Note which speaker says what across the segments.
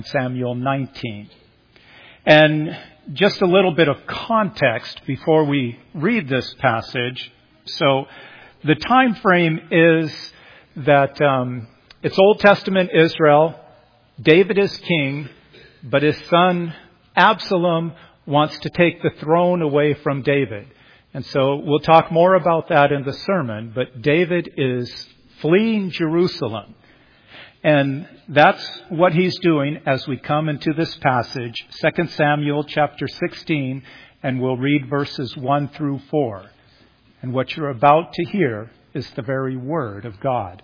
Speaker 1: Samuel 19. And just a little bit of context before we read this passage. So the time frame is that it's Old Testament Israel. David is king, but his son Absalom wants to take the throne away from David. And so we'll talk more about that in the sermon, but David is fleeing Jerusalem. And that's what he's doing as we come into this passage, 2 Samuel chapter 16, and we'll read verses 1 through 4. And what you're about to hear is the very word of God.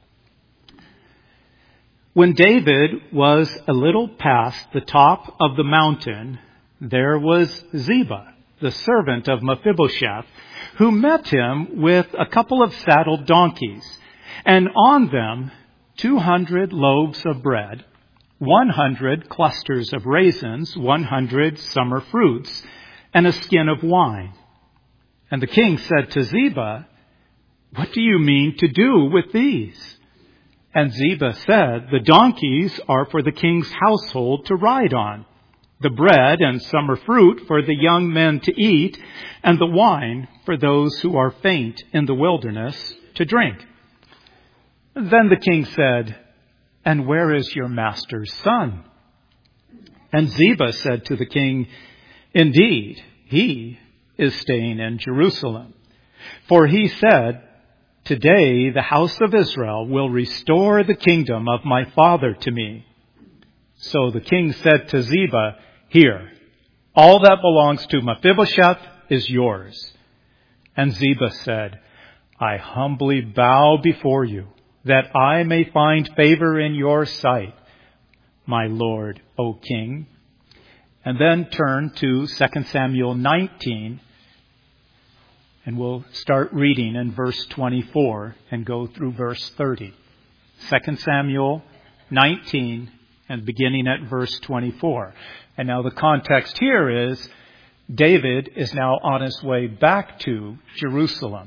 Speaker 1: When David was a little past the top of the mountain, there was Ziba, the servant of Mephibosheth, who met him with a couple of saddled donkeys, and on them 200 loaves of bread, 100 clusters of raisins, 100 summer fruits, and a skin of wine. And the king said to Ziba, "What do you mean to do with these?" And Ziba said, "The donkeys are for the king's household to ride on, the bread and summer fruit for the young men to eat, and the wine for those who are faint in the wilderness to drink." Then the king said, "And where is your master's son?" And Ziba said to the king, "Indeed, he is staying in Jerusalem. For he said, 'Today the house of Israel will restore the kingdom of my father to me.'" So the king said to Ziba, "Here, all that belongs to Mephibosheth is yours." And Ziba said, "I humbly bow before you, that I may find favor in your sight, my lord, O king." And then turn to 2 Samuel 19, and we'll start reading in verse 24 and go through verse 30. 2 Samuel 19 and beginning at verse 24. And now the context here is David is now on his way back to Jerusalem.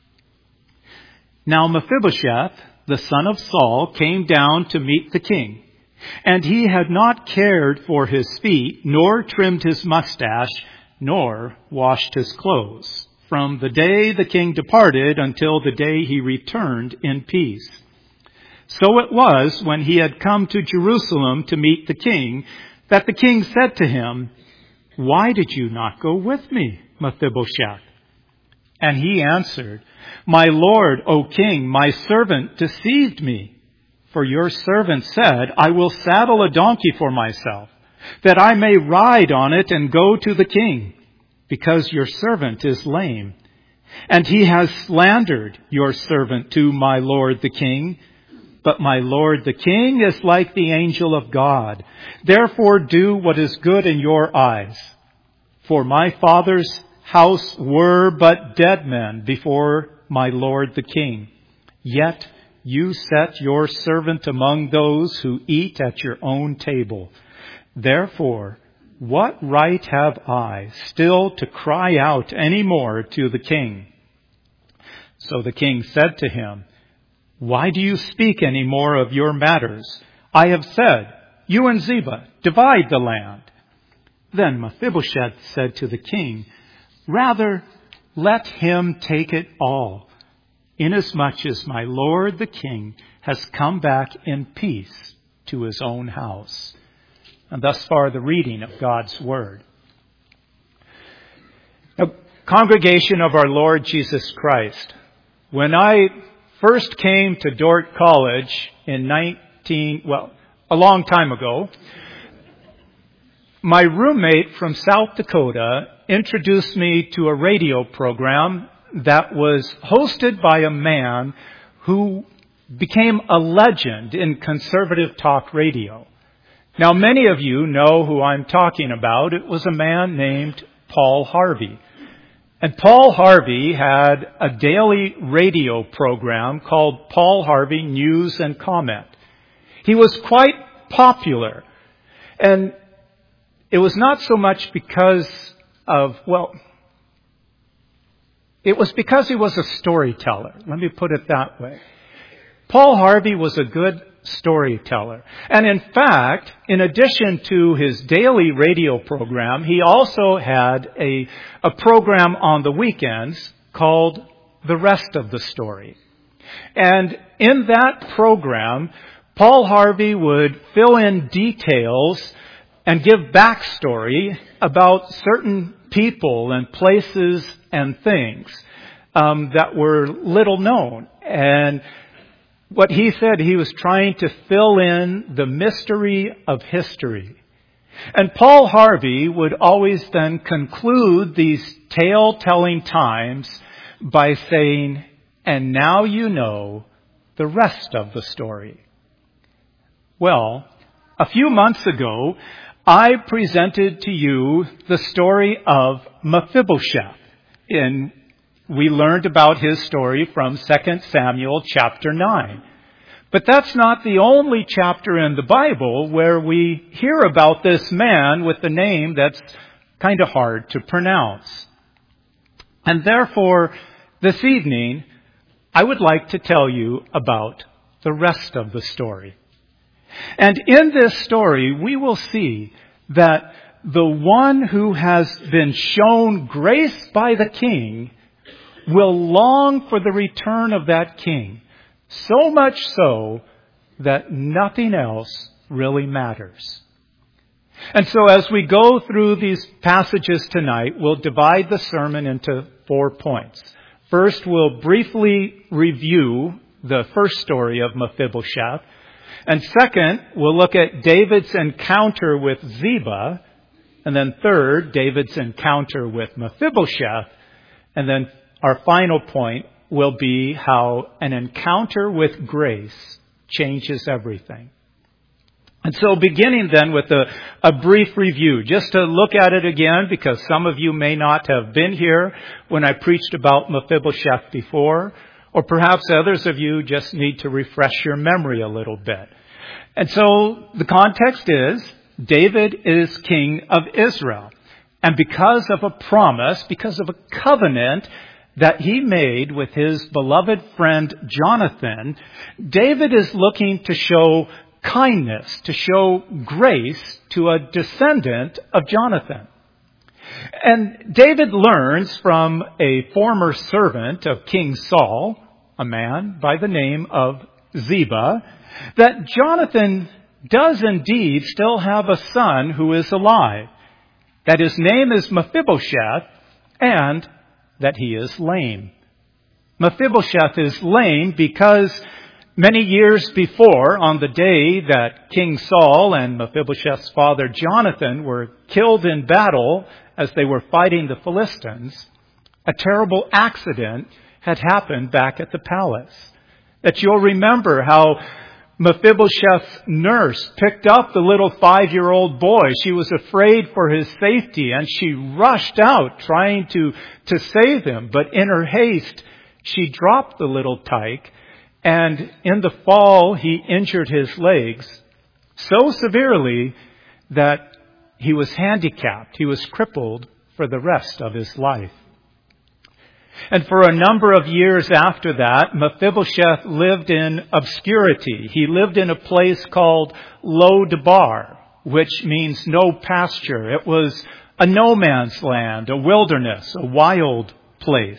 Speaker 1: Now Mephibosheth, the son of Saul, came down to meet the king. And he had not cared for his feet, nor trimmed his mustache, nor washed his clothes, from the day the king departed until the day he returned in peace. So it was, when he had come to Jerusalem to meet the king, that the king said to him, "Why did you not go with me, Mephibosheth?" And he answered, "My lord, O king, my servant deceived me. For your servant said, 'I will saddle a donkey for myself, that I may ride on it and go to the king, because your servant is lame.' And he has slandered your servant to my lord the king. But my lord the king is like the angel of God. Therefore do what is good in your eyes. For my father's house were but dead men before my lord the king. Yet you set your servant among those who eat at your own table. Therefore, what right have I still to cry out any more to the king?" So the king said to him, "Why do you speak any more of your matters? I have said, 'You and Ziba, divide the land.'" Then Mephibosheth said to the king, "Rather, let him take it all, inasmuch as my lord the king has come back in peace to his own house." And thus far the reading of God's word. Now, congregation of our Lord Jesus Christ, when I first came to Dordt College in a long time ago, my roommate from South Dakota introduced me to a radio program that was hosted by a man who became a legend in conservative talk radio. Now, many of you know who I'm talking about. It was a man named Paul Harvey. And Paul Harvey had a daily radio program called Paul Harvey News and Comment. He was quite popular. And it was not so much because of, it was because he was a storyteller. Let me put it that way. Paul Harvey was a good storyteller. And in fact, in addition to his daily radio program, he also had a program on the weekends called The Rest of the Story. And in that program, Paul Harvey would fill in details and give backstory about certain people and places and things that were little known. And what he said, he was trying to fill in the mystery of history. And Paul Harvey would always then conclude these tale-telling times by saying, "And now you know the rest of the story." Well, a few months ago, I presented to you the story of Mephibosheth. And we learned about his story from 2 Samuel chapter 9. But that's not the only chapter in the Bible where we hear about this man with a name that's kind of hard to pronounce. And therefore, this evening, I would like to tell you about the rest of the story. And in this story, we will see that the one who has been shown grace by the king will long for the return of that king, so much so that nothing else really matters. And so as we go through these passages tonight, we'll divide the sermon into 4 points. First, we'll briefly review the first story of Mephibosheth. And second, we'll look at David's encounter with Ziba. And then third, David's encounter with Mephibosheth. And then our final point will be how an encounter with grace changes everything. And so beginning then with a brief review, just to look at it again, because some of you may not have been here when I preached about Mephibosheth before, or perhaps others of you just need to refresh your memory a little bit. And so the context is, David is king of Israel. And because of a promise, because of a covenant that he made with his beloved friend Jonathan, David is looking to show kindness, to show grace to a descendant of Jonathan. And David learns from a former servant of King Saul, a man by the name of Ziba, that Jonathan does indeed still have a son who is alive, that his name is Mephibosheth, and that he is lame. Mephibosheth is lame because many years before, on the day that King Saul and Mephibosheth's father Jonathan were killed in battle as they were fighting the Philistines, a terrible accident had happened back at the palace. That you'll remember how Mephibosheth's nurse picked up the little 5-year-old boy. She was afraid for his safety, and she rushed out trying to save him. But in her haste, she dropped the little tyke, and in the fall, he injured his legs so severely that he was handicapped. He was crippled for the rest of his life. And for a number of years after that, Mephibosheth lived in obscurity. He lived in a place called Lo-Debar, which means no pasture. It was a no man's land, a wilderness, a wild place.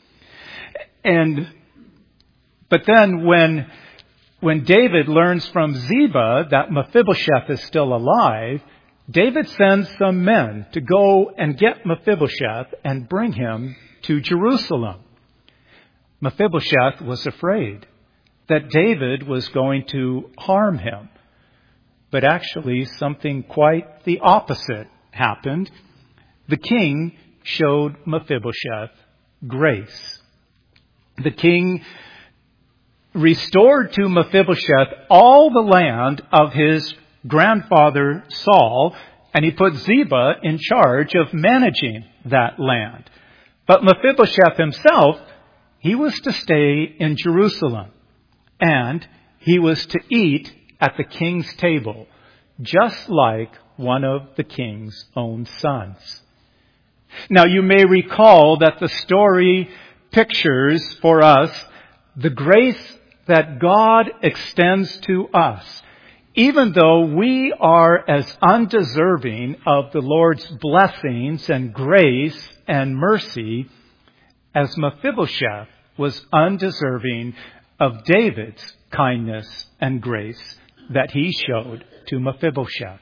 Speaker 1: But then when David learns from Ziba that Mephibosheth is still alive, David sends some men to go and get Mephibosheth and bring him to Jerusalem. Mephibosheth was afraid that David was going to harm him. But actually, something quite the opposite happened. The king showed Mephibosheth grace. The king restored to Mephibosheth all the land of his grandfather Saul, and he put Ziba in charge of managing that land. But Mephibosheth himself, he was to stay in Jerusalem, and he was to eat at the king's table, just like one of the king's own sons. Now, you may recall that the story pictures for us the grace that God extends to us, even though we are as undeserving of the Lord's blessings and grace and mercy as Mephibosheth was undeserving of David's kindness and grace that he showed to Mephibosheth.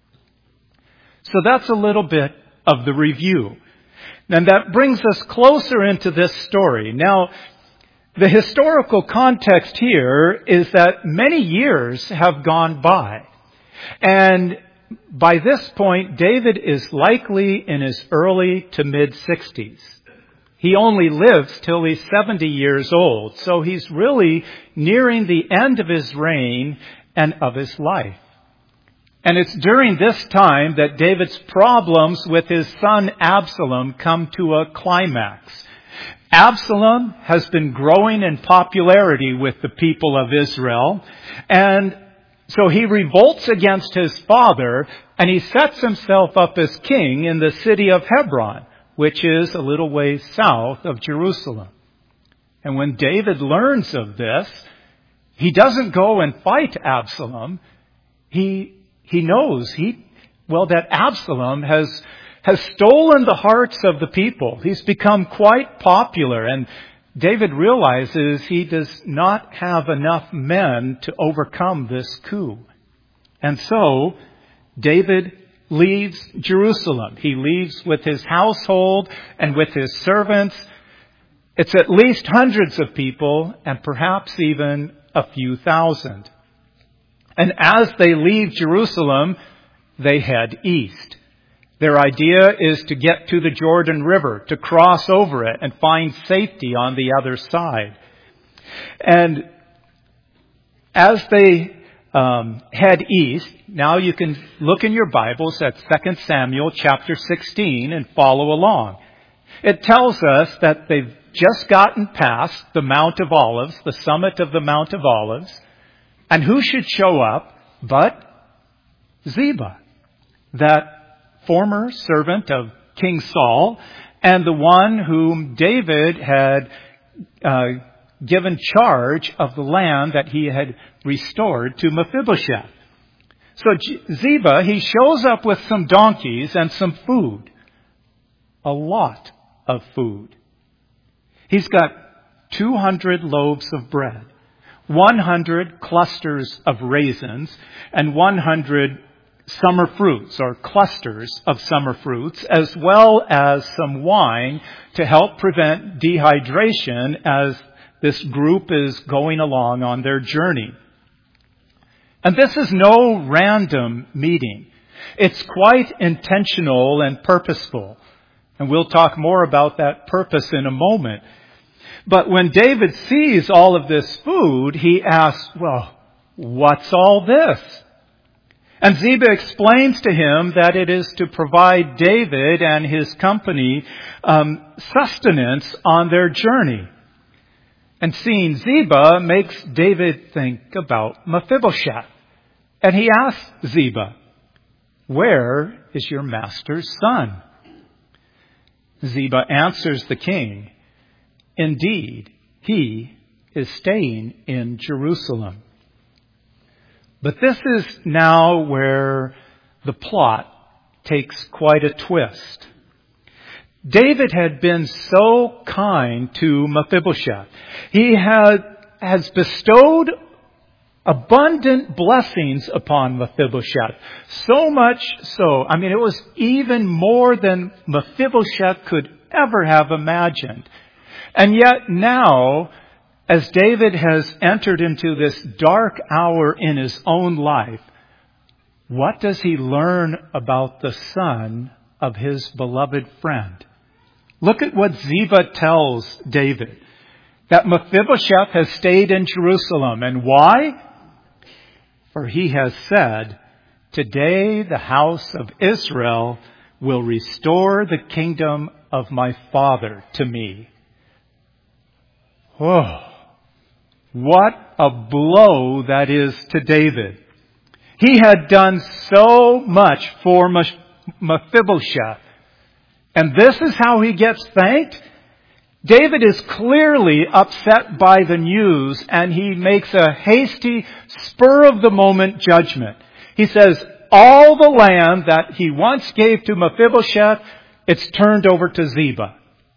Speaker 1: So that's a little bit of the review. And that brings us closer into this story. Now, the historical context here is that many years have gone by. And by this point, David is likely in his early to mid-60s. He only lives till he's 70 years old. So he's really nearing the end of his reign and of his life. And it's during this time that David's problems with his son Absalom come to a climax. Absalom has been growing in popularity with the people of Israel, and so he revolts against his father, and he sets himself up as king in the city of Hebron, which is a little ways south of Jerusalem. And when David learns of this, he doesn't go and fight Absalom. He knows that Absalom has stolen the hearts of the people. He's become quite popular, and David realizes he does not have enough men to overcome this coup. And so David leaves Jerusalem. He leaves with his household and with his servants. It's at least hundreds of people and perhaps even a few thousand. And as they leave Jerusalem, they head east. Their idea is to get to the Jordan River, to cross over it and find safety on the other side. And as they head east, now you can look in your Bibles at 2 Samuel chapter 16 and follow along. It tells us that they've just gotten past the Mount of Olives, the summit of the Mount of Olives. And who should show up but Ziba, that former servant of King Saul and the one whom David had given charge of the land that he had restored to Mephibosheth. So Ziba, he shows up with some donkeys and some food. A lot of food. He's got 200 loaves of bread, 100 clusters of raisins, and 100 summer fruits or clusters of summer fruits, as well as some wine to help prevent dehydration as this group is going along on their journey. And this is no random meeting. It's quite intentional and purposeful. And we'll talk more about that purpose in a moment. But when David sees all of this food, he asks, well, what's all this? And Ziba explains to him that it is to provide David and his company sustenance on their journey. And seeing Ziba makes David think about Mephibosheth. And he asks Ziba, where is your master's son? Ziba answers the king, indeed, he is staying in Jerusalem. But this is now where the plot takes quite a twist. David had been so kind to Mephibosheth. He has bestowed abundant blessings upon Mephibosheth. So much so, it was even more than Mephibosheth could ever have imagined. And yet now, as David has entered into this dark hour in his own life, what does he learn about the son of his beloved friend? Look at what Ziba tells David. That Mephibosheth has stayed in Jerusalem. And why? For he has said, today the house of Israel will restore the kingdom of my father to me. Oh, what a blow that is to David. He had done so much for Mephibosheth. And this is how he gets thanked? David is clearly upset by the news, and he makes a hasty, spur-of-the-moment judgment. He says, all the land that he once gave to Mephibosheth, it's turned over to Ziba.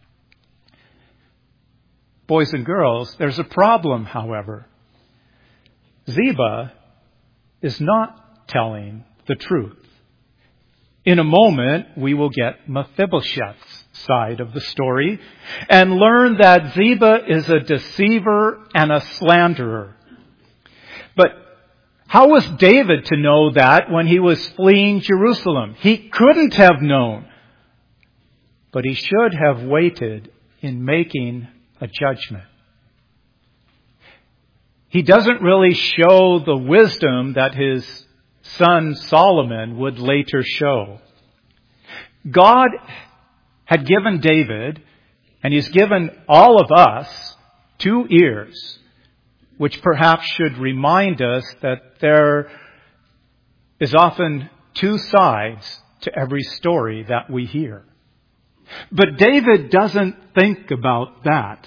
Speaker 1: Boys and girls, there's a problem, however. Ziba is not telling the truth. In a moment, we will get Mephibosheth's side of the story and learn that Ziba is a deceiver and a slanderer. But how was David to know that when he was fleeing Jerusalem? He couldn't have known. But he should have waited in making a judgment. He doesn't really show the wisdom that his son Solomon would later show. God had given David, and he's given all of us, 2 ears, which perhaps should remind us that there is often 2 sides to every story that we hear. But David doesn't think about that.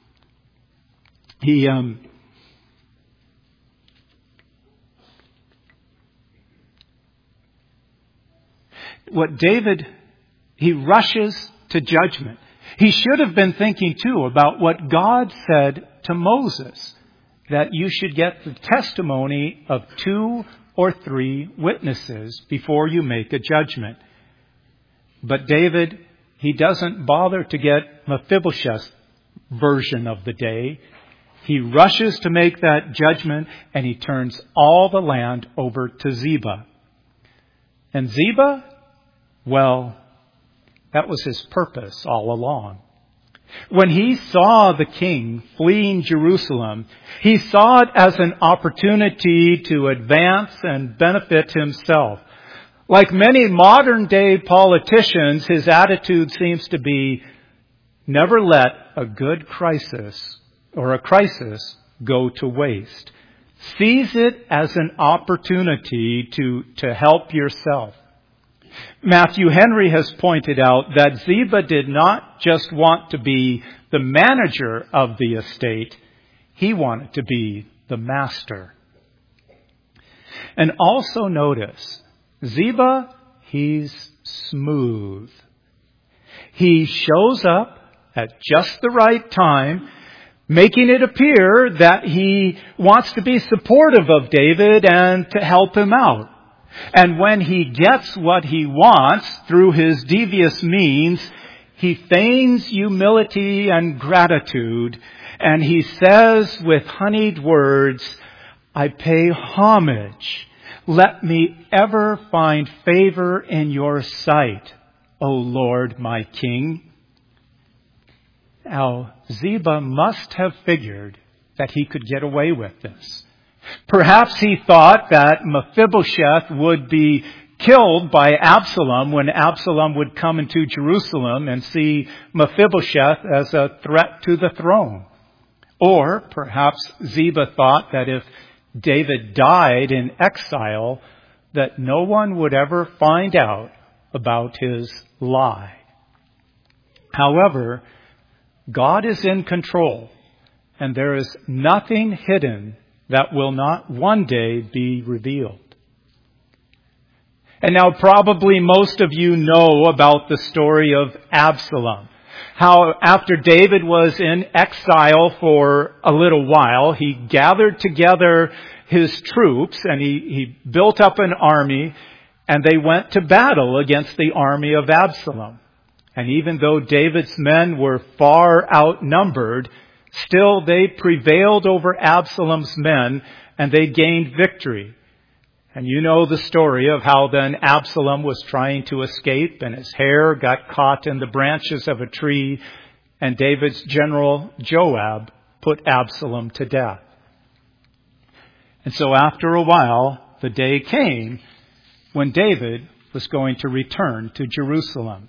Speaker 1: He rushes to judgment. He should have been thinking too about what God said to Moses, that you should get the testimony of 2 or 3 witnesses before you make a judgment. But David, he doesn't bother to get Mephibosheth's version of the day. He rushes to make that judgment, and he turns all the land over to Ziba. And Ziba, well, that was his purpose all along. When he saw the king fleeing Jerusalem, he saw it as an opportunity to advance and benefit himself. Like many modern day politicians, his attitude seems to be, never let a good crisis or a crisis go to waste. Seize it as an opportunity to help yourself. Matthew Henry has pointed out that Ziba did not just want to be the manager of the estate, he wanted to be the master. And also notice, Ziba, he's smooth. He shows up at just the right time, making it appear that he wants to be supportive of David and to help him out. And when he gets what he wants through his devious means, he feigns humility and gratitude, and he says with honeyed words, I pay homage. Let me ever find favor in your sight, O Lord my King. Now, Ziba must have figured that he could get away with this. Perhaps he thought that Mephibosheth would be killed by Absalom when Absalom would come into Jerusalem and see Mephibosheth as a threat to the throne. Or perhaps Ziba thought that if David died in exile, that no one would ever find out about his lie. However, God is in control, and there is nothing hidden that will not one day be revealed. And now probably most of you know about the story of Absalom. How after David was in exile for a little while, he gathered together his troops and he built up an army, and they went to battle against the army of Absalom. And even though David's men were far outnumbered, still they prevailed over Absalom's men, and they gained victory. And you know the story of how then Absalom was trying to escape, and his hair got caught in the branches of a tree, and David's general Joab put Absalom to death. And so after a while, the day came when David was going to return to Jerusalem.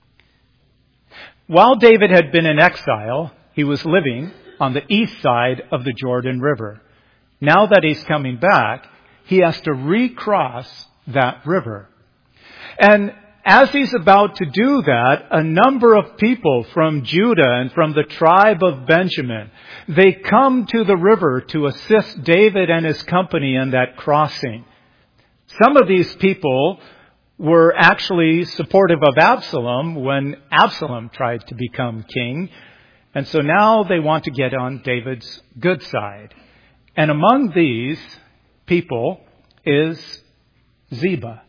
Speaker 1: While David had been in exile, he was living on the east side of the Jordan River. Now that he's coming back, he has to recross that river. And as he's about to do that, a number of people from Judah and from the tribe of Benjamin, they come to the river to assist David and his company in that crossing. Some of these people were actually supportive of Absalom when Absalom tried to become king. And so now they want to get on David's good side. And among these people is Ziba.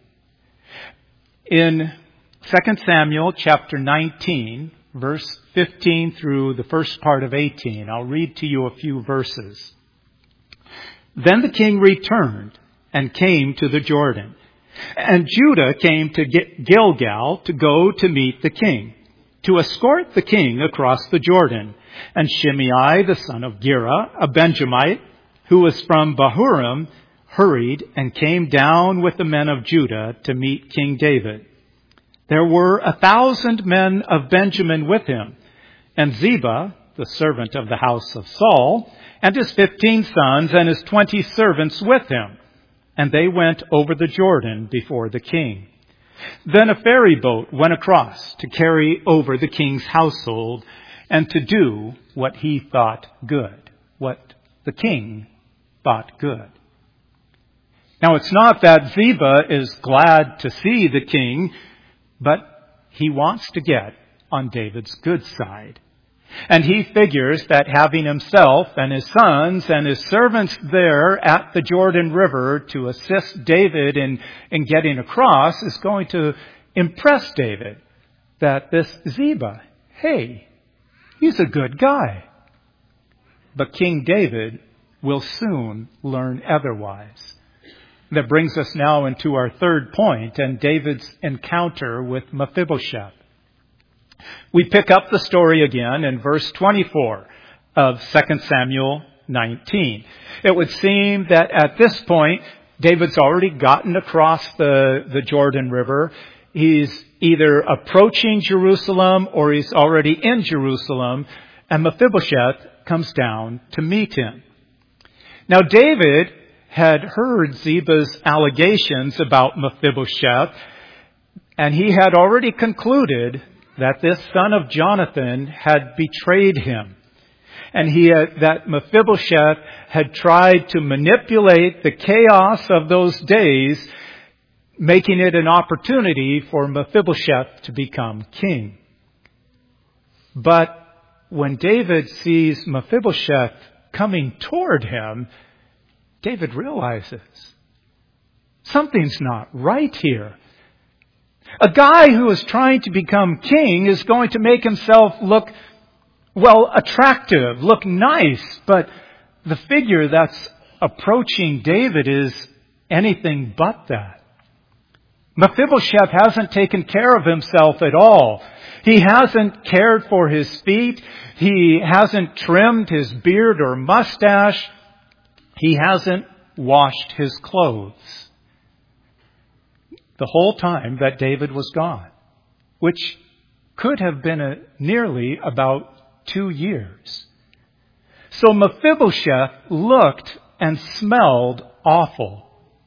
Speaker 1: In 2 Samuel chapter 19, verse 15 through the first part of 18, I'll read to you a few verses. Then the king returned and came to the Jordan. And Judah came to Gilgal to go to meet the king, to escort the king across the Jordan. And Shimei, the son of Gera, a Benjamite, who was from Bahurim, hurried and came down with the men of Judah to meet King David. There were 1,000 men of Benjamin with him, and Ziba, the servant of the house of Saul, and his 15 sons and his 20 servants with him. And they went over the Jordan before the king. Then a ferry boat went across to carry over the king's household and to do what he thought good, what the king thought good. Now, it's not that Ziba is glad to see the king, but he wants to get on David's good side. And he figures that having himself and his sons and his servants there at the Jordan River to assist David in getting across is going to impress David. That this Ziba, hey, he's a good guy. But King David will soon learn otherwise. That brings us now into our third point and David's encounter with Mephibosheth. We pick up the story again in verse 24 of 2 Samuel 19. It would seem that at this point, David's already gotten across the Jordan River. He's either approaching Jerusalem or he's already in Jerusalem, and Mephibosheth comes down to meet him. Now, David had heard Ziba's allegations about Mephibosheth, and he had already concluded that this son of Jonathan had betrayed him. And that Mephibosheth had tried to manipulate the chaos of those days, making it an opportunity for Mephibosheth to become king. But when David sees Mephibosheth coming toward him, David realizes something's not right here. A guy who is trying to become king is going to make himself look, well, attractive, look nice, but the figure that's approaching David is anything but that. Mephibosheth hasn't taken care of himself at all. He hasn't cared for his feet. He hasn't trimmed his beard or mustache. He hasn't washed his clothes the whole time that David was gone, which could have been nearly about 2 years. So Mephibosheth looked and smelled awful.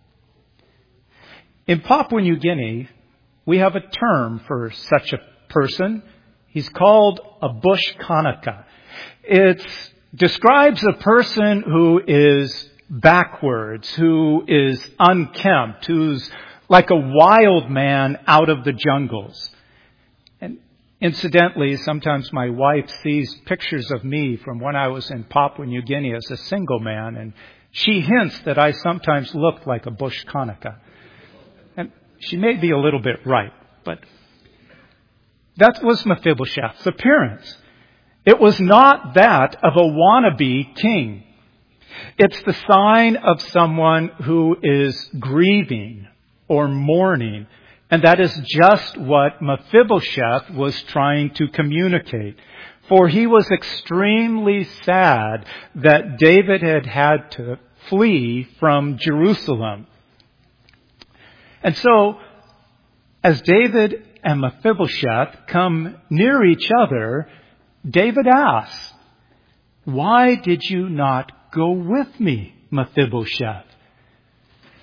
Speaker 1: In Papua New Guinea, we have a term for such a person. He's called a bush Kanaka. It describes a person who is backwards, who is unkempt, who's like a wild man out of the jungles. And incidentally, sometimes my wife sees pictures of me from when I was in Papua New Guinea as a single man, and she hints that I sometimes look like a bush Kanaka. And she may be a little bit right, but that was Mephibosheth's appearance. It was not that of a wannabe king. It's the sign of someone who is grieving or mourning. And that is just what Mephibosheth was trying to communicate. For he was extremely sad that David had had to flee from Jerusalem. And so, as David and Mephibosheth come near each other, David asks, "Why did you not go with me, Mephibosheth?"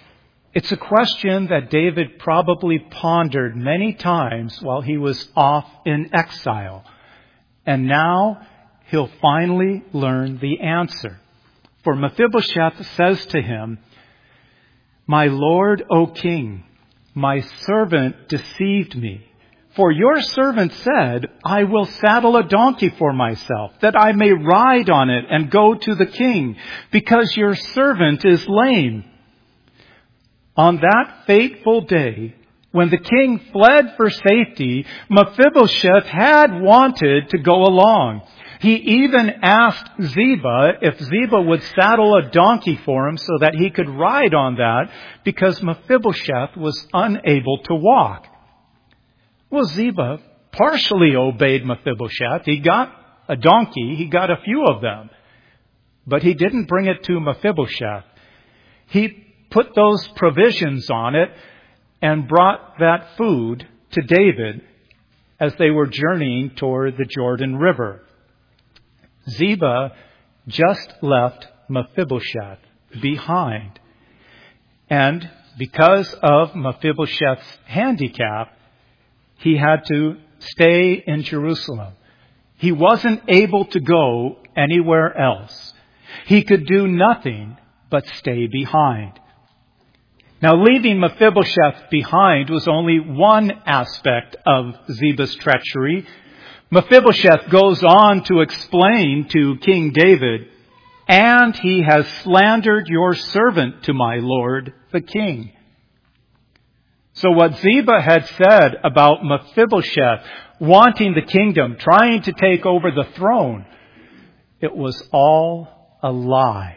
Speaker 1: It's a question that David probably pondered many times while he was off in exile. And now he'll finally learn the answer. For Mephibosheth says to him, "My lord, O king, my servant deceived me. For your servant said, I will saddle a donkey for myself, that I may ride on it and go to the king, because your servant is lame." On that fateful day, when the king fled for safety, Mephibosheth had wanted to go along. He even asked Ziba if Ziba would saddle a donkey for him so that he could ride on that, because Mephibosheth was unable to walk. Well, Ziba partially obeyed Mephibosheth. He got a donkey. He got a few of them. But he didn't bring it to Mephibosheth. He put those provisions on it and brought that food to David as they were journeying toward the Jordan River. Ziba just left Mephibosheth behind. And because of Mephibosheth's handicap, he had to stay in Jerusalem. He wasn't able to go anywhere else. He could do nothing but stay behind. Now, leaving Mephibosheth behind was only one aspect of Ziba's treachery. Mephibosheth goes on to explain to King David, "And he has slandered your servant to my lord, the king." So what Ziba had said about Mephibosheth wanting the kingdom, trying to take over the throne, it was all a lie.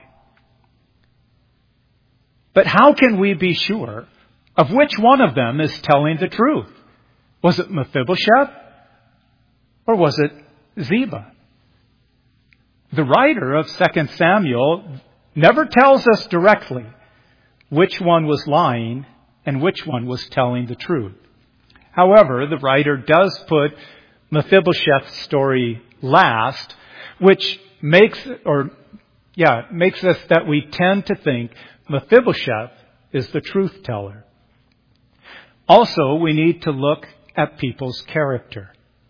Speaker 1: But how can we be sure of which one of them is telling the truth? Was it Mephibosheth or was it Ziba? The writer of 2 Samuel never tells us directly which one was lying and which one was telling the truth. However, the writer does put Mephibosheth's story last, which makes us that we tend to think Mephibosheth is the truth teller. Also, we need to look at people's character.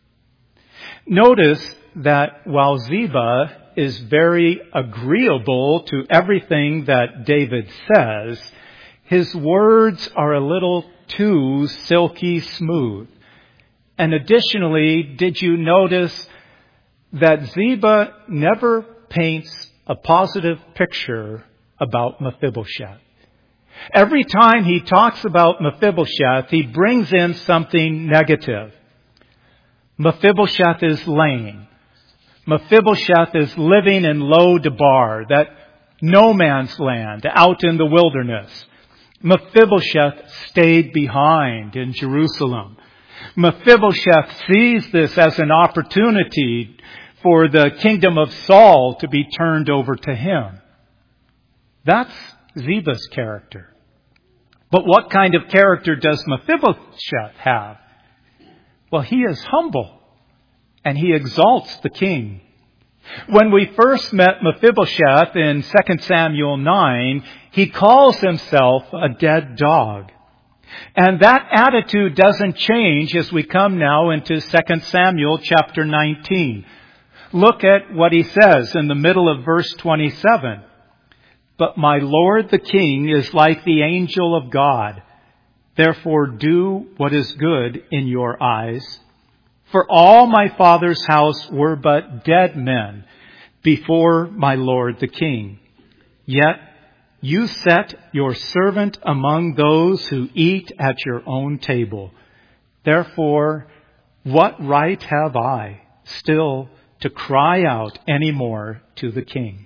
Speaker 1: Notice that while Ziba is very agreeable to everything that David says, his words are a little too silky smooth. And additionally, did you notice that Ziba never paints a positive picture about Mephibosheth? Every time he talks about Mephibosheth, he brings in something negative. Mephibosheth is lame. Mephibosheth is living in Lo-debar, that no man's land out in the wilderness. Mephibosheth stayed behind in Jerusalem. Mephibosheth sees this as an opportunity for the kingdom of Saul to be turned over to him. That's Ziba's character. But what kind of character does Mephibosheth have? Well, he is humble and he exalts the king. When we first met Mephibosheth in 2 Samuel 9, he calls himself a dead dog. And that attitude doesn't change as we come now into 2 Samuel chapter 19. Look at what he says in the middle of verse 27. "But my lord the king is like the angel of God. Therefore do what is good in your eyes. For all my father's house were but dead men before my lord the king. Yet you set your servant among those who eat at your own table. Therefore, what right have I still to cry out any more to the king?"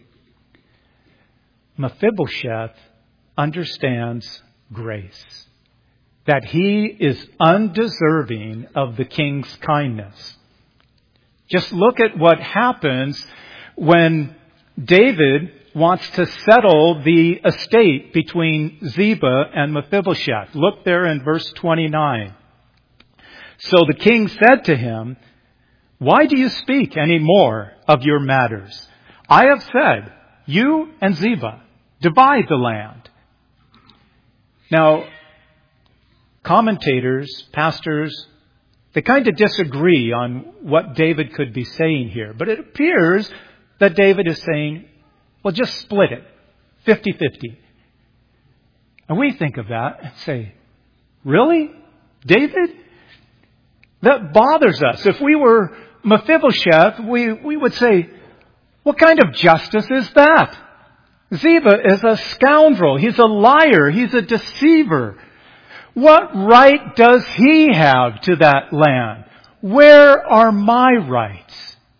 Speaker 1: Mephibosheth understands grace, that he is undeserving of the king's kindness. Just look at what happens when David wants to settle the estate between Ziba and Mephibosheth. Look there in verse 29. "So the king said to him, 'Why do you speak any more of your matters? I have said, you and Ziba, divide the land.' Now, commentators, pastors, they kind of disagree on what David could be saying here. But it appears that David is saying, well, just split it, 50-50. And we think of that and say, really? David? That bothers us. If we were Mephibosheth, we would say, what kind of justice is that? Ziba is a scoundrel. He's a liar. He's a deceiver. What right does he have to that land? Where are my rights?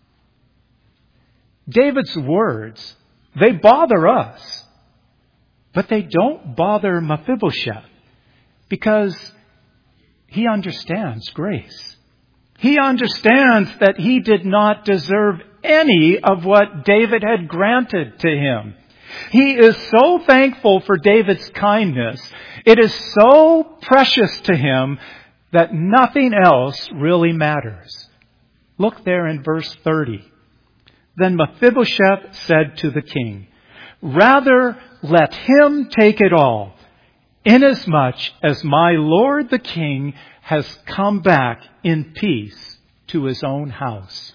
Speaker 1: David's words, they bother us, but they don't bother Mephibosheth because he understands grace. He understands that he did not deserve any of what David had granted to him. He is so thankful for David's kindness. It is so precious to him that nothing else really matters. Look there in verse 30. Then Mephibosheth said to the king, rather let him take it all, inasmuch as my lord the king has come back in peace to his own house.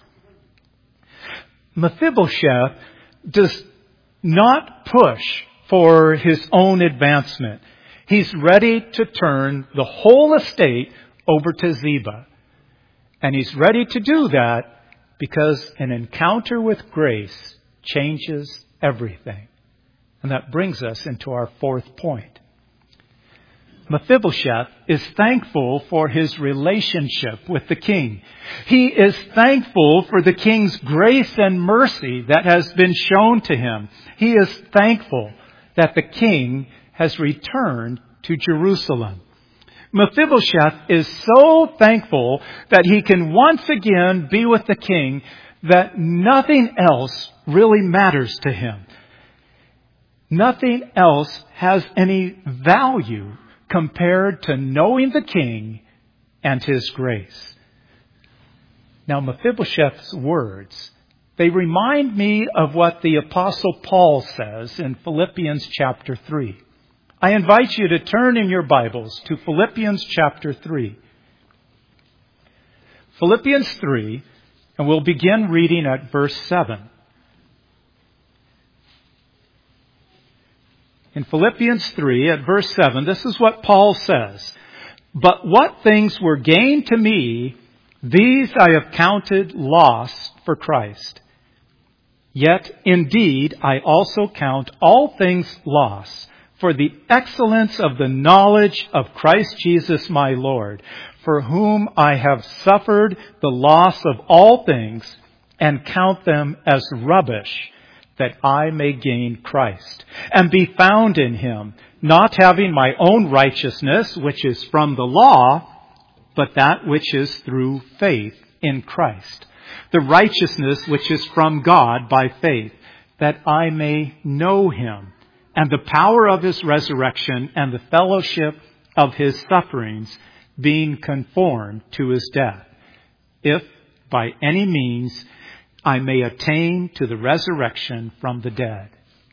Speaker 1: Mephibosheth does not push for his own advancement. He's ready to turn the whole estate over to Ziba. And he's ready to do that because an encounter with grace changes everything. And that brings us into our fourth point. Mephibosheth is thankful for his relationship with the king. He is thankful for the king's grace and mercy that has been shown to him. He is thankful that the king has returned to Jerusalem. Mephibosheth is so thankful that he can once again be with the king that nothing else really matters to him. Nothing else has any value compared to knowing the king and his grace. Now, Mephibosheth's words, they remind me of what the Apostle Paul says in Philippians chapter 3. I invite you to turn in your Bibles to Philippians chapter 3. Philippians 3, and we'll begin reading at verse 7. In Philippians 3 at verse 7, this is what Paul says. But what things were gained to me, these I have counted loss for Christ. Yet indeed I also count all things loss for the excellence of the knowledge of Christ Jesus my Lord, for whom I have suffered the loss of all things and count them as rubbish, that I may gain Christ and be found in him, not having my own righteousness, which is from the law, but that which is through faith in Christ, the righteousness which is from God by faith, that I may know him and the power of his resurrection and the fellowship of his sufferings, being conformed to his death, if by any means I may attain to the resurrection from the dead.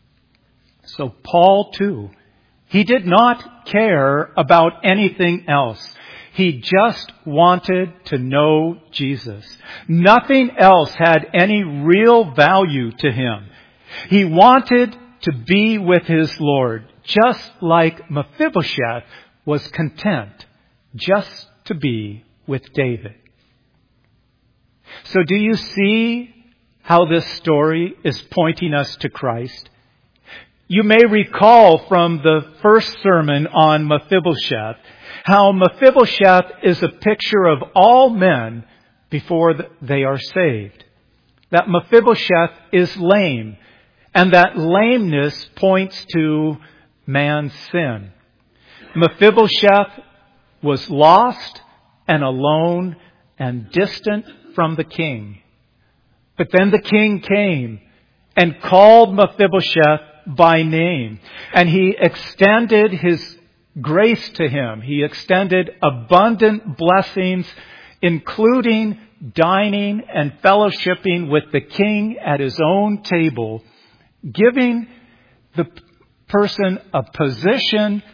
Speaker 1: So Paul too, he did not care about anything else. He just wanted to know Jesus. Nothing else had any real value to him. He wanted to be with his Lord, just like Mephibosheth was content just to be with David. So do you see how this story is pointing us to Christ? You may recall from the first sermon on Mephibosheth how Mephibosheth is a picture of all men before they are saved. That Mephibosheth is lame, and that lameness points to man's sin. Mephibosheth was lost and alone and distant from the king. But then the king came and called Mephibosheth by name, and he extended his grace to him. He extended abundant blessings, including dining and fellowshipping with the king at his own table, giving the person a position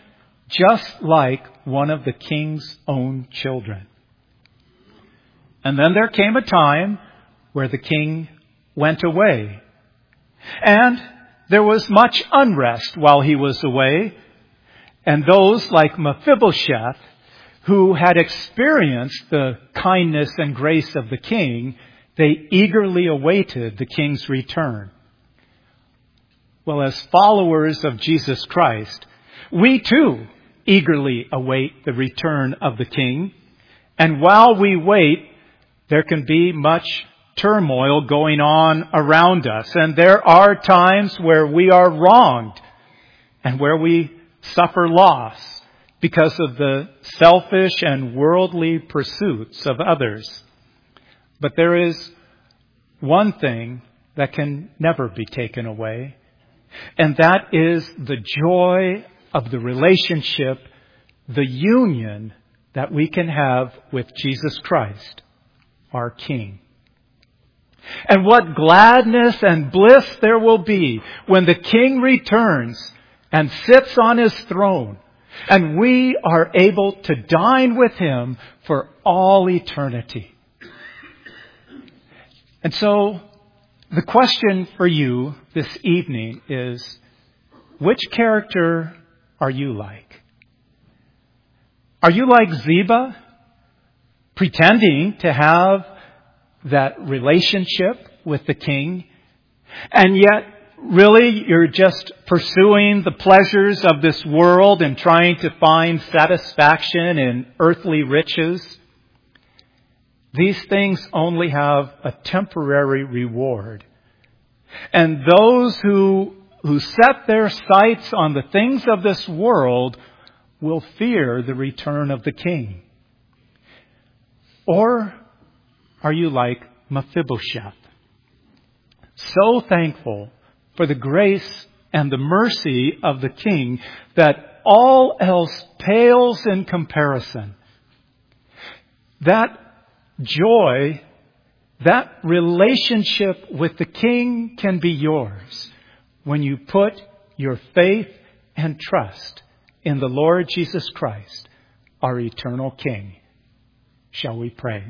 Speaker 1: just like one of the king's own children. And then there came a time where the king went away. And there was much unrest while he was away. And those like Mephibosheth, who had experienced the kindness and grace of the king, they eagerly awaited the king's return. Well, as followers of Jesus Christ, we too eagerly await the return of the king. And while we wait, there can be much turmoil going on around us. And there are times where we are wronged and where we suffer loss because of the selfish and worldly pursuits of others. But there is one thing that can never be taken away, and that is the joy of the relationship, the union that we can have with Jesus Christ, our King. And what gladness and bliss there will be when the King returns and sits on his throne, and we are able to dine with him for all eternity. And so, the question for you this evening is, which character are you like? Are you like Ziba, pretending to have that relationship with the king, and yet really you're just pursuing the pleasures of this world and trying to find satisfaction in earthly riches? These things only have a temporary reward. And those who set their sights on the things of this world will fear the return of the king. Or are you like Mephibosheth, so thankful for the grace and the mercy of the king that all else pales in comparison? That joy, that relationship with the king can be yours when you put your faith and trust in the Lord Jesus Christ, our eternal King. Shall we pray?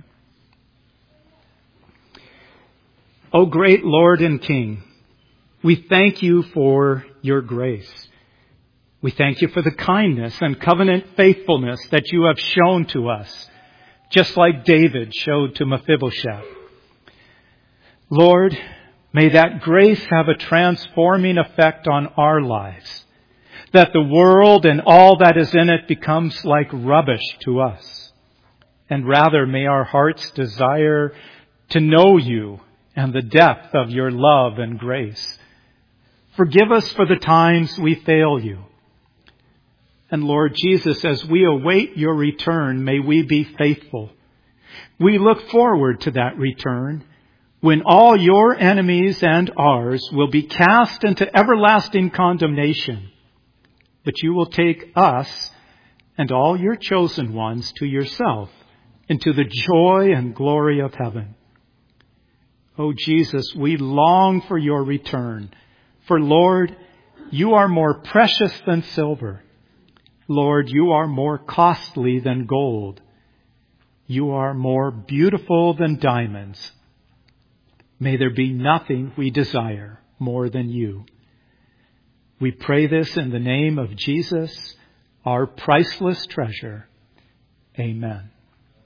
Speaker 1: O great Lord and King, we thank you for your grace. We thank you for the kindness and covenant faithfulness that you have shown to us, just like David showed to Mephibosheth. Lord, may that grace have a transforming effect on our lives, that the world and all that is in it becomes like rubbish to us. And rather may our hearts desire to know you and the depth of your love and grace. Forgive us for the times we fail you. And Lord Jesus, as we await your return, may we be faithful. We look forward to that return when all your enemies and ours will be cast into everlasting condemnation. But you will take us and all your chosen ones to yourself into the joy and glory of heaven. Oh Jesus, we long for your return. For Lord, you are more precious than silver. Lord, you are more costly than gold. You are more beautiful than diamonds. May there be nothing we desire more than you. We pray this in the name of Jesus, our priceless treasure. Amen.